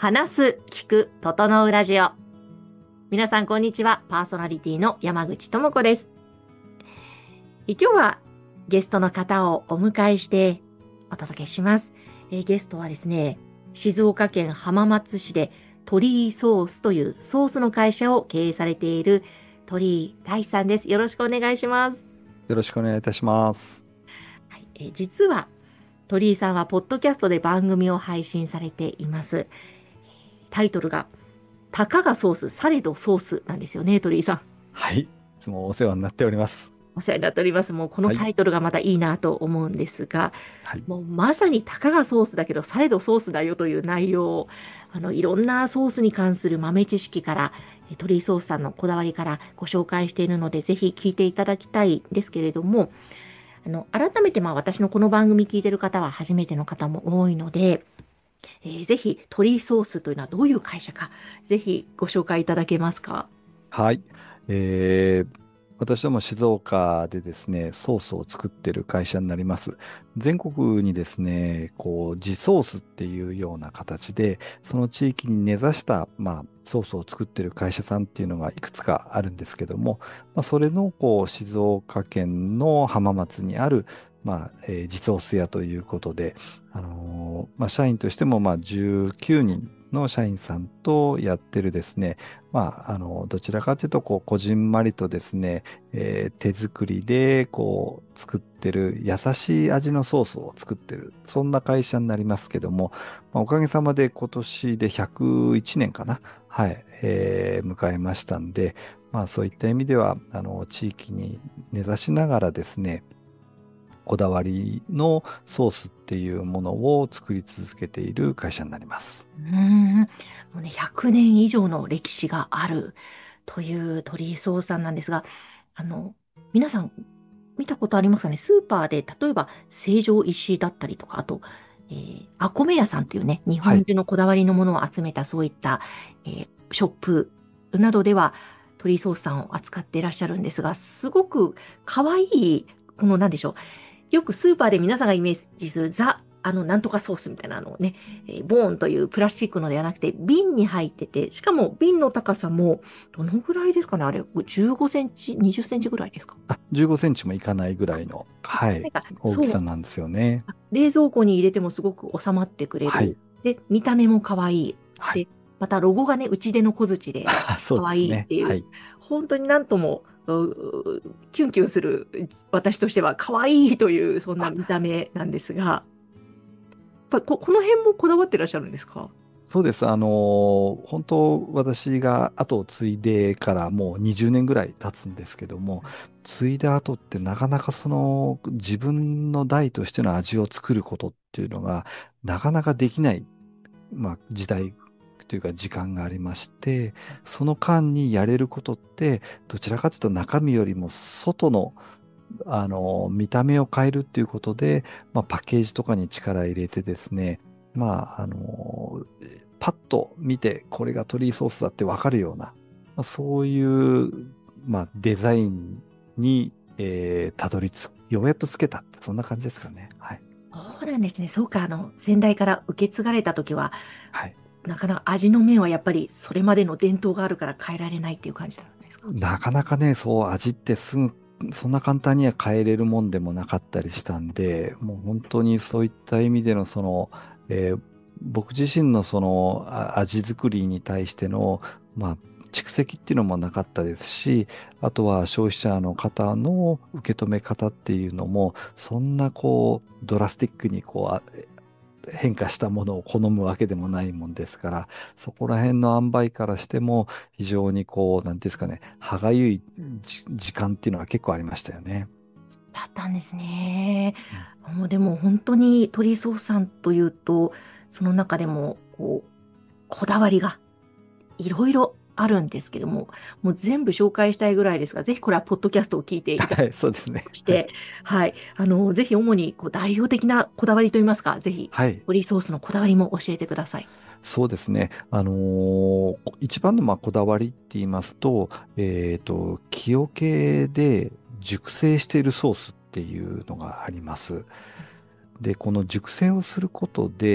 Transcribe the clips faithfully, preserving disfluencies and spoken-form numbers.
話す、聞く、整うラジオ。皆さんこんにちは。パーソナリティの山口智子です。え今日はゲストの方をお迎えしてお届けします。えゲストはですね、静岡県浜松市で鳥居ソースというソースの会社を経営されている鳥居大さんです。よろしくお願いします。 よろしくお願いいたします。 はい、え実は鳥居さんはポッドキャストで番組を配信されています。タイトルがたかがソース、されどソースなんですよね、鳥居さん。 はい。いつもお世話になっております。 お世話になっております。もうこのはい。 タイトルがまたいいなと思うんですが、 はい。 もうまさにたかがソースだけど、されどソースだよという内容を、あの、いろんなソースに関する豆知識から、え鳥居ソースさんのこだわりからご紹介しているので、ぜひ聞いていただきたいんですけれども、あの、改めてまあ私のこの番組聞いている方は初めての方も多いので、えーぜひ鳥居ソースというのはどういう会社か、ぜひご紹介いただけますか？ はい。えー、私ども静岡でですね、ソースを作っている会社になります。全国にですね、こう、地ソースっていうような形で、その地域に根ざした、まあ、ソースを作っている会社さんっていうのがいくつかあるんですけども、まあ、それの、こう、静岡県の浜松にある、まあ、えー、地ソース屋ということで、あのーまあ、社員としても、まあ、じゅうきゅうにんの社員さんとやってるですね、まあ、あの、どちらかというと、こう、こじんまりとですね、えー手作りで、こう、作ってる、優しい味のソースを作ってる、そんな会社になりますけども、まあ、おかげさまで今年でひゃくいちねんかな、はい、えー迎えましたんで、まあ、そういった意味では、あの、地域に根ざしながらですね、こだわりのソースっていうものを作り続けている会社になります。 うーん、もうね、ひゃくねん以上の歴史があるという鳥居荘さんなんですが、あの、皆さん見たことありますかね？スーパーで、例えば成城石井だったりとか、あと、えー、アコメ屋さんっていうね、日はい。 本中のこだわりのものを集めたそういった、えーショップなどでは鳥居荘さんを扱っていらっしゃるんですが、すごく可愛い、このなんでしょう。よくスーパーで皆さんがイメージするザ、あの、なんとかソースみたいなのをね、えーボーンというプラスチックのではなくて、瓶に入ってて、しかも瓶の高さも、どのぐらいですかねあれ、じゅうごセンチ、にじゅっセンチぐらいですか？ あ、じゅうごセンチもいかないぐらいの、はい、 なんか、 大きそう、 さなんですよね。 冷蔵庫に入れてもすごく収まってくれる。 はい。 で、見た目も可愛い。 はい。 で、またロゴがね、打ち出の小槌でそう可ですね。 愛いっていう、 はい。 本当になんとも、うキュンキュンする、私としては可愛いという、そんなあ、 見た目なんですが、やっぱこ、この辺もこだわってらっしゃるんですか？ そうです。あのー本当、私が後を継いでからもうにじゅうねんぐらい経つんですけども、継いだ後ってなかなかその自分の代としての味を作ることっていうのがなかなかできない、まあ、時代というか時間がありまして、その間にやれることって、どちらかというと中身よりも外のあの、見た目を変えるっていうことで、まあ、パッケージとかに力入れてですね、まあ、あの、パッと見て、これがトリーソースだってわかるような、まあ、そういう、まあ、デザインに、えーたどり着く、ようやっとつけたって、そんな感じですかね。はい。 そうなんですね。そうか、あの、先代から受け継がれた時は、 はい。 なかなか味の面はやっぱりそれまでの伝統があるから変えられないっていう感じなんですか？ なかなかね、そう、味ってすぐ、そんな簡単には変えれるもんでもなかったりしたんで、もう本当にそういった意味でのその、えー僕自身のそのあ味作りに対しての、まあ、蓄積っていうのもなかったですし、あとは消費者の方の受け止め方っていうのも、そんなこう、ドラスティックにこう、あ変化したものを好むわけでもないもんですから、そこら辺の塩梅からしても、非常にこう、なんていうんですかね、歯がゆいじ時間っていうのは結構ありましたよね。 だったんですね。 うん。 もうでも本当に鳥荘さんというと、その中でも、こう、こだわりがいろいろあるんですけども、もう全部紹介したいぐらいですが、ぜひこれはポッドキャストを聞いていただきはい、そうですね。はい。 まして、はい。あの、ぜひ主にこう代表的なこだわりといいますか、ぜひ、 はい。 鳥ソースのこだわりも教えてください。 そうですね。あのー一番のまあこだわりって言いますと、えっと、木桶で熟成しているソースっていうのがあります。で、この熟成をすることで、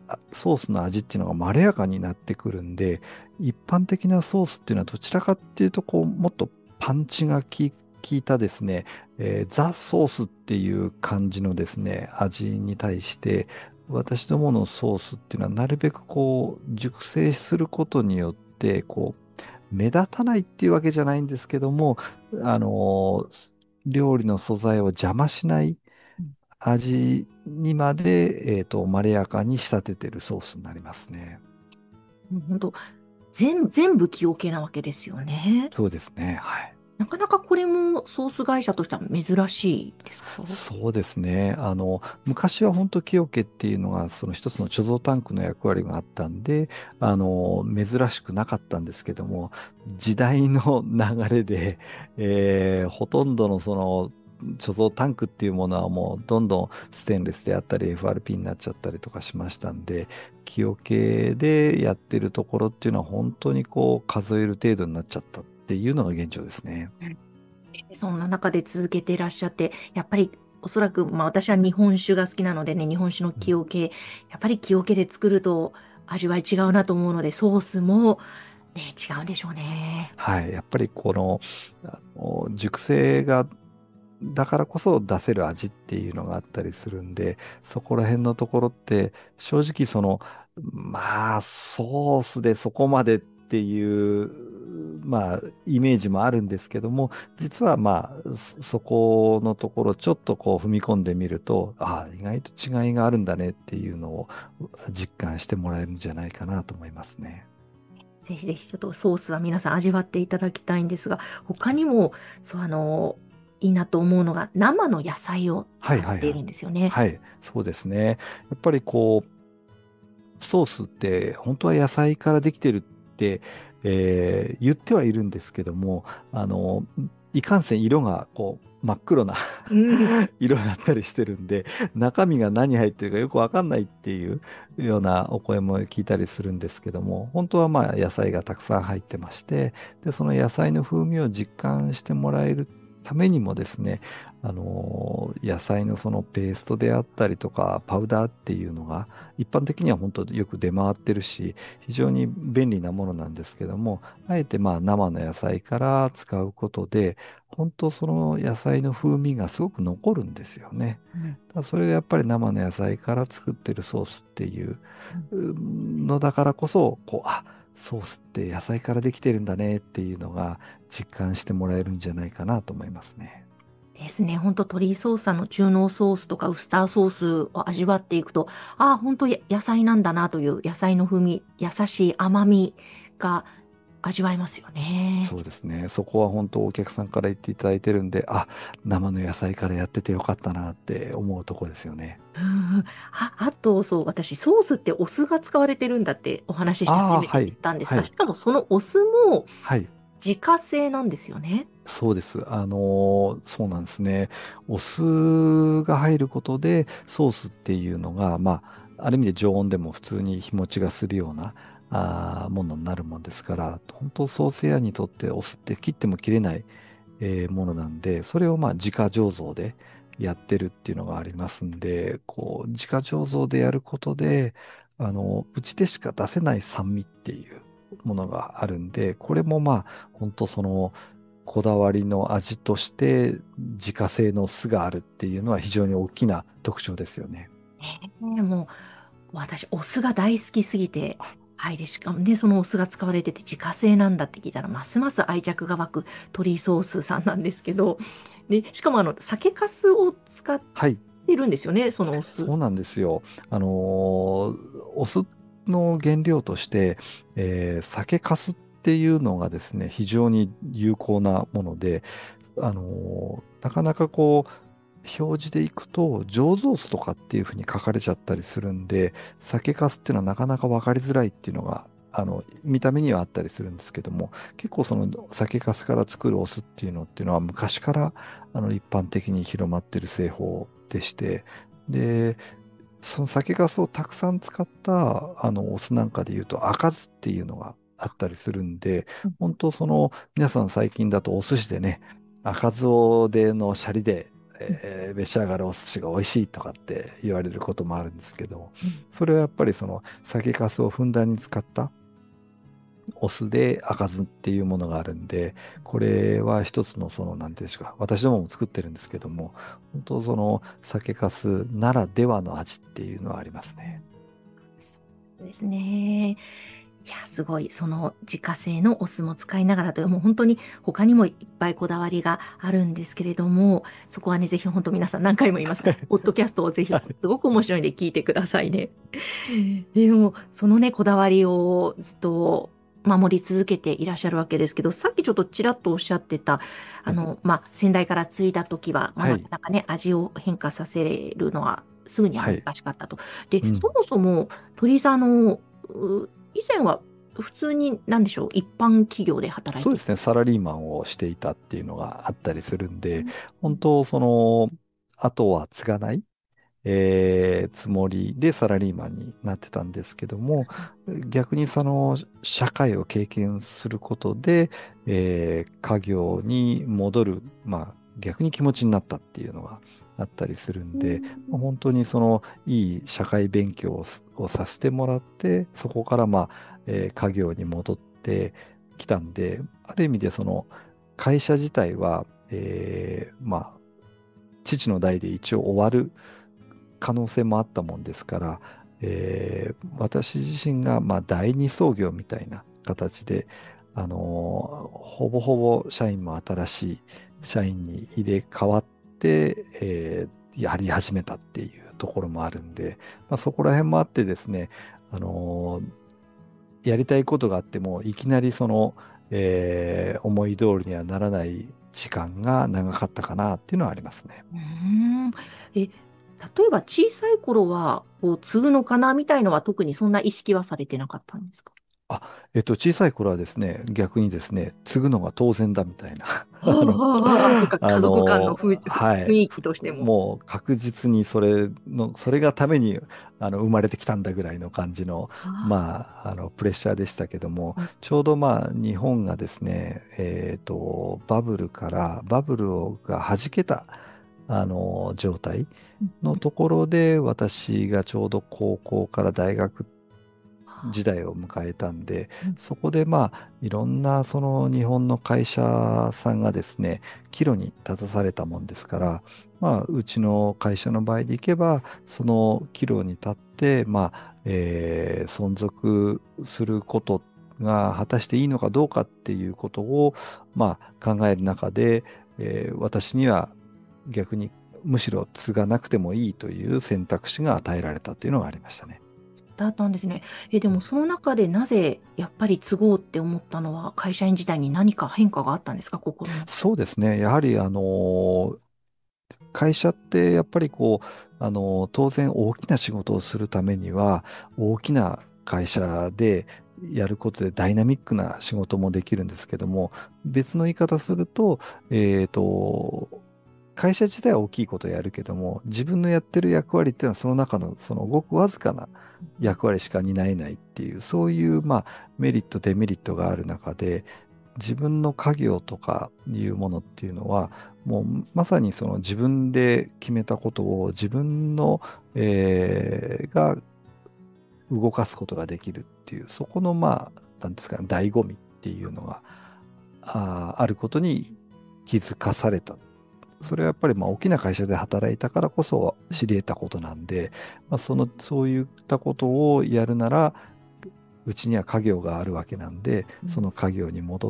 あソースの味っていうのがまろやかになってくるんで、一般的なソースっていうのはどちらかっていうと、こう、もっとパンチがき効いたですね、えーザ・ソースっていう感じのですね、味に対して、私どものソースっていうのはなるべくこう、熟成することによって、こう、目立たないっていうわけじゃないんですけども、あのー料理の素材を邪魔しない味にまで、えっと、まろやかに仕立ててるソースになりますね。 もう本当、全、全部木桶なわけですよね。 そうですね。はい。 なかなかこれもソース会社としては珍しいですか？ そうですね。あの、昔は本当木桶っていうのが、その一つの貯蔵タンクの役割があったんで、あの、珍しくなかったんですけども、時代の流れで、えーほとんどのその、貯蔵タンクっていうものはもうどんどんステンレスであったり エフアールピー になっちゃったりとかしましたんで、木桶でやってるところっていうのは本当にこう数える程度になっちゃったっていうのが現状ですね。 うん。そんな中で続けていらっしゃって、やっぱりおそらく、まあ私は日本酒が好きなのでね、日本酒の木桶、やっぱり木桶で作ると味わい違うなと思うので、ソースもね、違うんでしょうね。 はい。やっぱりこの、あの熟成が、だからこそ出せる味っていうのがあったりするんで、そこら辺のところって、正直その、まあ、ソースでそこまでっていう、まあ、イメージもあるんですけども、実はまあ、そそこのところちょっとこう踏み込んでみると、ああ、意外と違いがあるんだねっていうのを実感してもらえるんじゃないかなと思いますね。 ぜひぜひちょっとソースは皆さん味わっていただきたいんですが、他にも、そう、あの、いいなと思うのが生の野菜をはいはいはい。 使っているんですよね。 はい、そうですね。やっぱりこう、ソースって本当は野菜からできてるって、えー言ってはいるんですけども、あの、いかんせん色がこう真っ黒なうん。 色だったりしてるんで、中身が何入ってるかよくわかんないっていうようなお声も聞いたりするんですけども、本当はまあ野菜がたくさん入ってまして、で、その野菜の風味を実感してもらえるためにもですね、あの野菜のそのペーストであったりとか、パウダーっていうのが、一般的には本当よく出回ってるし、非常に便利なものなんですけども、あえてまあ生の野菜から使うことで、本当その野菜の風味がすごく残るんですよね。 うん。 だからそれがやっぱり生の野菜から作ってるソースっていううん。 うんのだからこそ、こう、あ、ソースって野菜からできてるんだねっていうのが実感してもらえるんじゃないかなと思いますね。 ですね。本当鶏ソースの中濃ソースとかウスターソースを味わっていくと、ああ、本当や野菜なんだなという野菜の風味、優しい甘みが味わえますよね。 そうですね。そこは本当お客さんから言っていただいてるんで、あ、生の野菜からやっててよかったなって思うとこですよね。 うんうん。あ、あと、そう、私、ソースってお酢が使われてるんだってお話ししてああ、 初めて知っはい。 たんですが、 はい。 しかもそのお酢もはい。 自家製なんですよね。 そうです。あのーそうなんですね。お酢が入ることで、ソースっていうのが、まあ、ある意味で常温でも普通に日持ちがするような、あーものになるもんですから、本当ソース屋にとってお酢って切っても切れない、えーものなんで、それをまあ自家醸造でやってるっていうのがありますんで、こう、自家醸造でやることで、あの、うちでしか出せない酸味っていうものがあるんで、これもまあ、本当その、こだわりの味として自家製の酢があるっていうのは非常に大きな特徴ですよね。 ね。もう、私、お酢が大好きすぎて、はい。で、しかもね、そのお酢が使われてて自家製なんだって聞いたら、ますます愛着が湧く鶏ソースさんなんですけど、で、しかもあの、酒粕を使っはい。 てるんですよね、そのお酢。 そうなんですよ。あのーお酢の原料として、えー酒粕っていうのがですね、非常に有効なもので、あのーなかなかこう、表示でいくと、醸造酢とかっていうふうに書かれちゃったりするんで、酒粕っていうのはなかなか分かりづらいっていうのが、あの、見た目にはあったりするんですけども、結構その酒粕から作るお酢っていうのっていうのは昔からあの一般的に広まってる製法でして、で、その酒粕をたくさん使ったあのお酢なんかで言うと赤酢っていうのがあったりするんで、 うん。 本当その皆さん最近だとお寿司でね、赤酢をでのシャリでえー召し上がるお寿司が美味しいとかって言われることもあるんですけど、 うん。 それはやっぱりその酒粕をふんだんに使ったお酢で赤酢っていうものがあるんで、これは一つのその、なんていうんですか、私どもも作ってるんですけども、本当その酒粕ならではの味っていうのはありますね。 そうですね。いや、すごい。その自家製のお酢も使いながらという、もう本当に他にもいっぱいこだわりがあるんですけれども、そこはね、ぜひ本当皆さん何回も言いますが、ポッドキャストをぜひ、 はい。 すごく面白いんで聞いてくださいね。でも、そのね、こだわりをずっと守り続けていらっしゃるわけですけど、さっきちょっとちらっとおっしゃってた、 はい。 あの、まあ、先代から継いだ時は、まあ、 はい。 なかなかね、味を変化させるのはすぐには難はい。 しかったと。で、そうん。 もそも鳥居さん、あの、う以前は普通に、なんでしょう、一般企業で働いていた。 そうですね。サラリーマンをしていたっていうのがあったりするんで、 うん。 本当その、あとは継がないえーつもりでサラリーマンになってたんですけども、逆にその社会を経験することで、えー家業に戻る、まあ逆に気持ちになったっていうのがあったりするんで、 うん。 まあ本当にそのいい社会勉強をすをさせてもらって、そこからまあ、えー家業に戻ってきたんで、ある意味でその会社自体は、えーまあ父の代で一応終わる可能性もあったもんですから、えー私自身がまあ第二創業みたいな形で、あのーほぼほぼ社員も新しい社員に入れ替わって、えーやり始めたっていうところもあるんで、まあ、そこら辺もあってですね、あのーやりたいことがあっても、いきなりその、えー思い通りにはならない時間が長かったかなっていうのはありますね。 うーん。え、例えば小さい頃は、こう、継ぐのかなみたいのは特にそんな意識はされてなかったんですか？ あ、えっと、小さい頃はですね、逆にですね、継ぐのが当然だみたいな、 ああの、 あ、ああ、そっか、 あ家族間の風の、はい、 雰囲気としても。 もう確実にそれの、それがために、あの、生まれてきたんだぐらいの感じの、 あまあ、あの、プレッシャーでしたけども、 あ、 ちょうどまあ、日本がですね、えっと、バブルから、バブルが弾けた、あの、状態うんうん。 のところで、私がちょうど高校から大学時代を迎えたんで、 うん。 そこでまあ、いろんなその日本の会社さんがですね、岐路に立たされたもんですから、まあ、うちの会社の場合でいけば、その岐路に立って、まあ、えー存続することが果たしていいのかどうかっていうことを、まあ、考える中で、えー私には逆にむしろ継がなくてもいいという選択肢が与えられたっていうのがありましたね。 だったんですね。え、でもその中でなぜやっぱり継ごうって思ったのは、会社員時代に何か変化があったんですか、心の。 そうですね。やはり、あの、会社ってやっぱりこう、あの、当然大きな仕事をするためには、大きな会社でやることでダイナミックな仕事もできるんですけども、別の言い方すると、えっと、会社自体は大きいことをやるけども、自分のやってる役割っていうのはその中のそのごくわずかな役割しか担えないっていう、そういうまあメリット、デメリットがある中で、自分の家業とかいうものっていうのは、もうまさにその自分で決めたことを自分の、えーが動かすことができるっていう、そこのまあ、なんですかね、醍醐味っていうのがあーあることに気づかされた。それはやっぱりまあ大きな会社で働いたからこそ知り得たことなんで、まあ、その、そういったことをやるなら、うちには家業があるわけなんで、 うん。 その家業に戻って、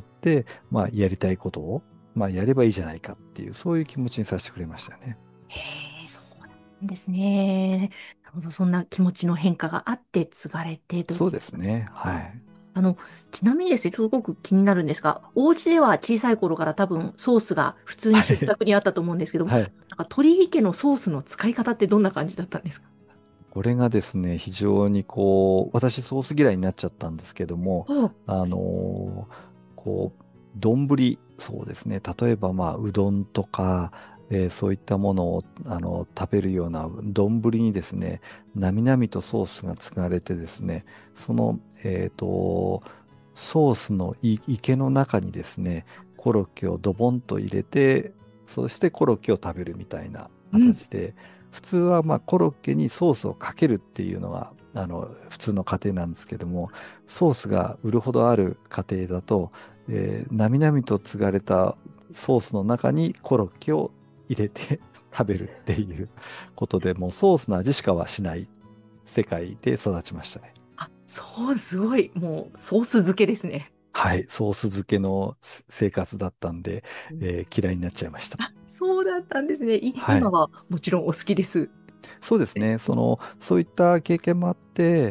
まあ、やりたいことを、まあ、やればいいじゃないかっていう、そういう気持ちにさせてくれましたよね。 へえ、そうなんですね。なるほど、そんな気持ちの変化があって継がれてというこそうとなんです。 ですね。はあ、 い。 あの、ちなみにですね、すごく気になるんですが、お家では小さい頃から多分ソースが普通に食はい。 卓にあったと思うんですけども、 はい。 なんか鳥居家のソースの使い方ってどんな感じだったんですか？ これがですね、非常にこう、私ソース嫌いになっちゃったんですけども、 ああ、 あのーこう、丼、そうですね。例えば、まあ、うどんとか、えーそういったものを、あの、食べるような丼にですね、なみなみとソースが使われてですね、その、えっと、ソースのい池の中にですね、コロッケをドボンと入れて、 そしてコロッケを食べるみたいなうん。 形で、普通はまあコロッケにソースをかけるっていうのが、あの、普通の家庭なんですけども、ソースが売るほどある家庭だと、えー、なみなみと継がれたソースの中にコロッケを入れて食べるっていうことで、もうソースの味しかはしない世界で育ちましたね。 あ、そう、すごい。もう、ソース漬けですね。 はい、ソース漬けの生活だったんで、 うん。 えー嫌いになっちゃいました。 あ、そうだったんですね。い、 はい。 今はもちろんお好きです。 そうですね。その、そういった経験もあって、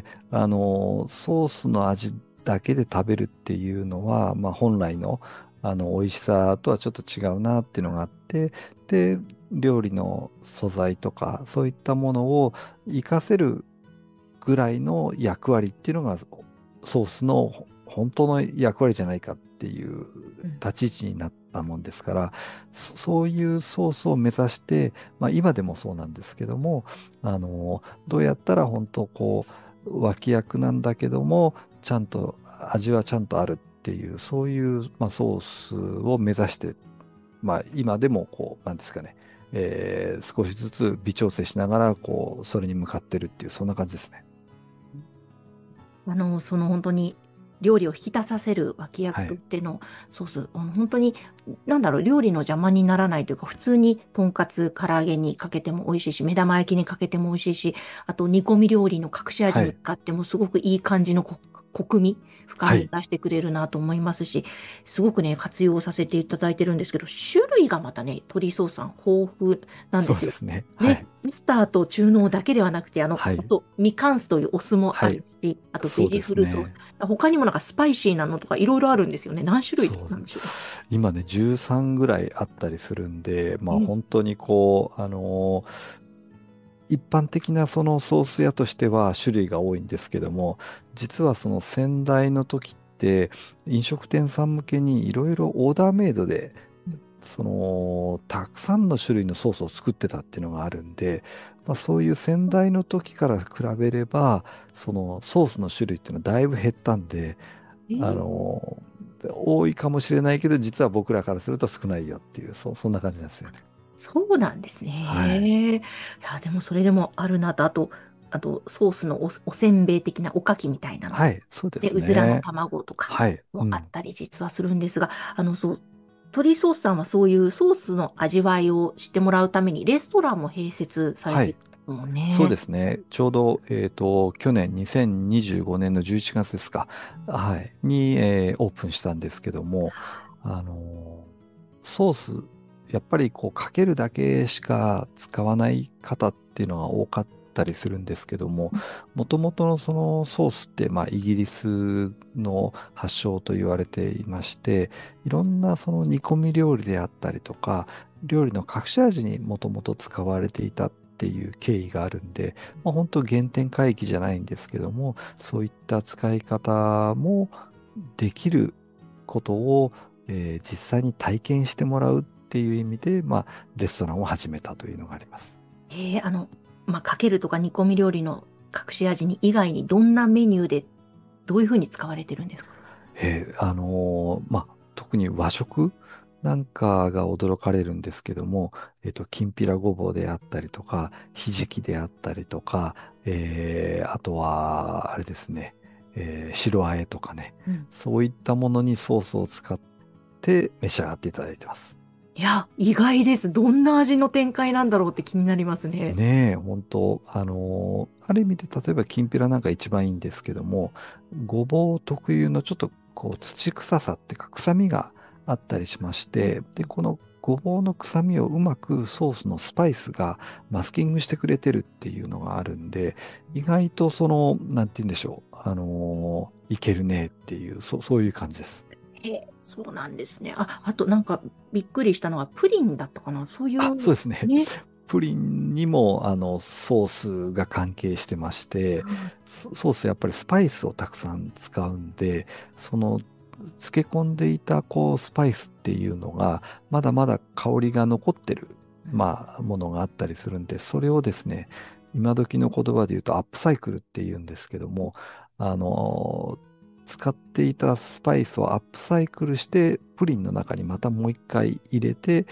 あの、ソースの味だけで食べるっていうのは、まあ、本来の、あの、美味しさとはちょっと違うなっていうのがあって、で、料理の素材とか、そういったものを活かせるぐらいの役割っていうのが、ソースの本当の役割じゃないかっていううん。 立ち位置になったもんですから、そそういうソースを目指して、まあ今でもそうなんですけども、あの、どうやったら本当こう、脇役なんだけども、ちゃんと、味はちゃんとあるっていう、そういう、まあ、ソースを目指して、まあ今でもこう、なんですかね、えー少しずつ微調整しながら、こう、それに向かってるっていう、そんな感じですね。 あの、その本当に料理を引き立たせる脇役とはい。 してのソース、あの本当に、なんだろう、料理の邪魔にならないというか、普通にとんかつ、唐揚げにかけても美味しいし、目玉焼きにかけても美味しいし、あと煮込み料理の隠し味はい。 に使ってもすごくいい感じのこコクみ、深はい。 みを出してくれるなと思いますし、すごくね、活用させていただいてるんですけど、種類がまたね、鶏ソースさん豊富なんですよ。 そうですね。はね、 い。 ミスターと中濃だけではなくて、あの、 はい。 あと、みかん酢というお酢もあはい。 るし、あと、ベジそうでフルソース。 すね。 他にもなんかスパイシーなのとかいろいろあるんですよね。何種類そう。 なんでしょう。 今ね、じゅうさんぐらいあったりするんで、まあえ、 本当にこう、あのー一般的なそのソース屋としては種類が多いんですけども、実はその先代の時って飲食店さん向けにいろいろオーダーメイドでうん。 その、たくさんの種類のソースを作ってたっていうのがあるんで、まあ、そういう先代の時から比べれば、そのソースの種類っていうのはだいぶ減ったんで、あえーの、多いかもしれないけど、実は僕らからすると少ないよっていう、そ、そんな感じなんですよね。 そうなんですはい。 ね。いや、でもそれでもあるなと、あと、あと、ソースのお、おせんべい的なおかきみたいなの。 はい、そうでで、 すうずらのね。 卵とかはい。うん。 もあったり実はするんですが、あの、そう、鶏ソースさんはそういうソースの味わいを知ってもらうためにレストランも併設されはい。 てるもんそうね。 ですね。ちょうど、えっと、去年にせんにじゅうごねんのじゅういちがつですか。はい。に、えーオープンしたんですけども、あのーソース、やっぱりこうかけるだけしか使わない方っていうのが多かったりするんですけども、もともとのそのソースって、まあ、イギリスの発祥と言われていまして、いろんなその煮込み料理であったりとか、料理の隠し味にもともと使われていたっていう経緯があるんで、まあ、本当原点回帰じゃないんですけども、そういった使い方もできることを、えー実際に体験してもらうっていう意味で、まあ、レストランを始めたというのがあります。 えー、あの、まあ、かけるとか煮込み料理の隠し味に以外にどんなメニューでどういうふうに使われてるんですか？ えーあのーまあ、特に和食なんかが驚かれるんですけども、えっと、きんぴらごぼうであったりとか、ひじきであったりとか、えーあとは、あれですね、えー白あえとかね、 うん。 そういったものにソースを使って召し上がっていただいてます。 いや、意外です。どんな味の展開なんだろうって気になりますね。 ねえ、本当あのーある意味で例えばきんぴらなんか一番いいんですけども、ごぼう特有のちょっとこう土臭さっていうか臭みがあったりしましうん。 て、で、このごぼうの臭みをうまくソースのスパイスがマスキングしてくれてるっていうのがあるんで、意外とその、なんて言うんでしょう、あのーいけるねっていう、そ、そういう感じです。 へえ、そうなんですね。あ、あとなんかびっくりしたのはプリンだったかな。そういあ、 う、 そうですね。 ね。 プリンにも、あの、ソースが関係してまして、ソソースやっぱりスパイスをたくさん使うんで、その、漬け込んでいた、こう、スパイスっていうのが、まだまだ香りが残ってる、 うん。 まあ、ものがあったりするんで、それをですね、今時の言葉で言うとアップサイクルって言うんですけども、あの、使っていたスパイスをアップサイクルして、プリンの中にまたもう一回入れて、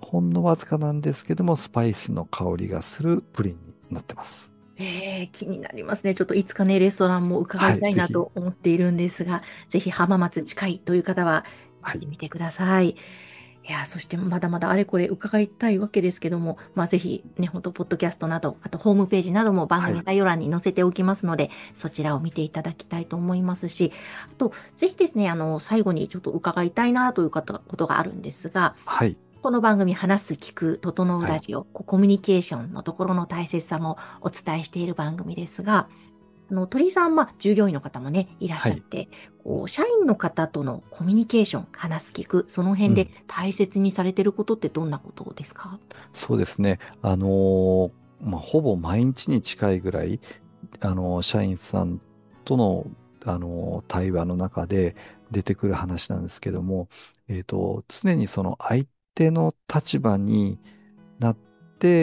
ほんのわずかなんですけども、スパイスの香りがするプリンになってます。 えー、気になりますね。ちょっといつかね、レストランも伺いはい、ぜひ。 たいなと思っているんですが、ぜひ浜松近いという方は行はい。 ってみてください。いや、そしてまだまだあれこれ伺いたいわけですけども、まあぜひね、ほんと、ポッドキャストなど、あとホームページなども番はい。 組概要欄に載せておきますので、そちらを見ていただきたいと思いますし、あと、ぜひですね、あの、最後にちょっと伺いたいなという方ことがあるんですが、 はい。 この番組話す、聞く、整うはい。 ラジオ、こうコミュニケーションのところの大切さもお伝えしている番組ですが、あの、鳥居さん、まあ、従業員の方もね、いらっはい。 しゃって、こう、社員の方とのコミュニケーション、話す、聞く、その辺でうん。 大切にされてることってどんなことですか？ そうですね。あのーまあ、ほぼ毎日に近いぐらい、あのー社員さんとの、あのー対話の中で出てくる話なんですけども、えっと、常にその相手の立場になって、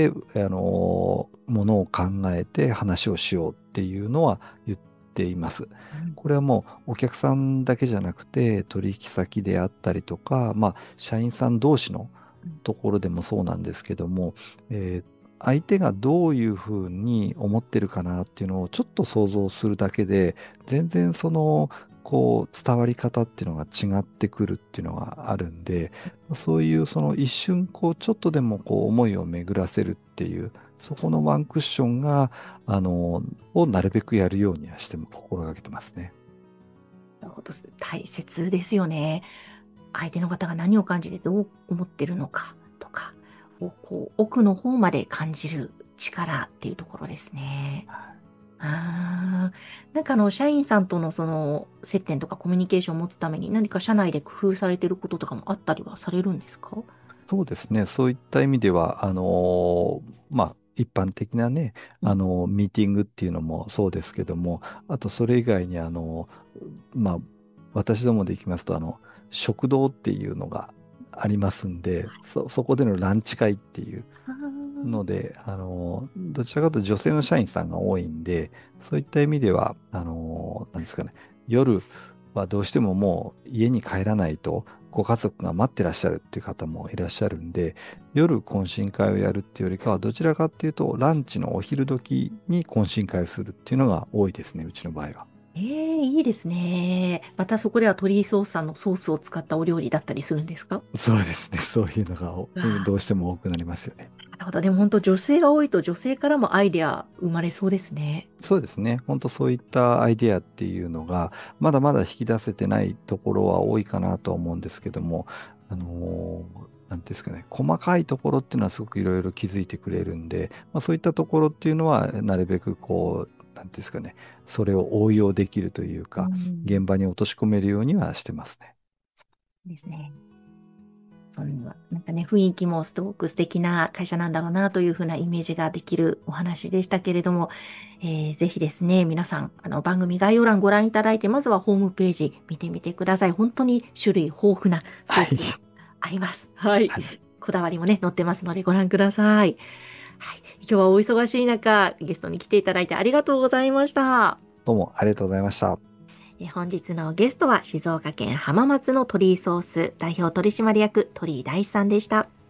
あのーものを考えて話をしようっていうのは言っています。 うん。 これはもうお客さんだけじゃなくて、取引先であったりとか、まあ、社員さん同士のところでもそうなんですけども、えー相手がどういうふうに思ってるかなっていうのをちょっと想像するだけで、全然その、こう、伝わり方っていうのが違ってくるっていうのがあるんで、そういうその一瞬、こう、ちょっとでもこう、思いを巡らせるっていう、そこのワンクッションが、あの、をなるべくやるようにはしても心がけてますね。 なるほど。大切ですよね。相手の方が何を感じてどう思ってるのかとか、をこう、奥の方まで感じる力っていうところですね。ああ、なんかあの、社員さんとのその、接点とかコミュニケーションを持つために何か社内で工夫されてることとかもあったりはされるんですか？ そうですね。そういった意味では、あのーまあ、一般的なね、 うん。 あのーミーティングっていうのもそうですけども、あとそれ以外に、あのーまあ、私どもで行きますと、あの、食堂っていうのがありますんで、そ、そこでのランチ会っていうあー。 ので、あのーどちらかというと女性の社員さんが多いんで、そういった意味では、あのーなんですかね、夜はどうしてももう家に帰らないと、ご家族が待ってらっしゃるっていう方もいらっしゃるんで、夜懇親会をやるっていうよりかは、どちらかっていうと、ランチのお昼時に懇親会をするっていうのが多いですね、うちの場合は。 ええ、いいですね。またそこでは鳥居ソースさんのソースを使ったお料理だったりするんですか？ そうですね、そういうのがおわあ、 うんどうしても多くなりますよね。 なるほど。でも本当女性が多いと女性からもアイデア生まれそうですね。 そうですね。本当そういったアイデアっていうのが、まだまだ引き出せてないところは多いかなとは思うんですけども、あのーなんていうんですかね、細かいところっていうのはすごくいろいろ気づいてくれるんで、まあ、そういったところっていうのは、なるべくこう、なんていうんですかね、それを応用できるといううか、現ん。 場に落とし込めるようにはしてますね。 ですね。そんな、なんかね、雰囲気もすごく素敵な会社なんだろうなというふうなイメージができるお話でしたけれども、えーぜひですね、皆さん、あの、番組概要欄ご覧いただいて、まずはホームページ見てみてください。本当に種類豊富なソはい。 ースがあります。はい。 はい。 こだわりもね、載ってますのでご覧ください。はい。今日はお忙しい中、ゲストに来ていただいてありがとうございました。 どうもありがとうございました。 え本日のゲストは静岡県浜松の鳥居ソース代表取締役鳥居大志さんでした。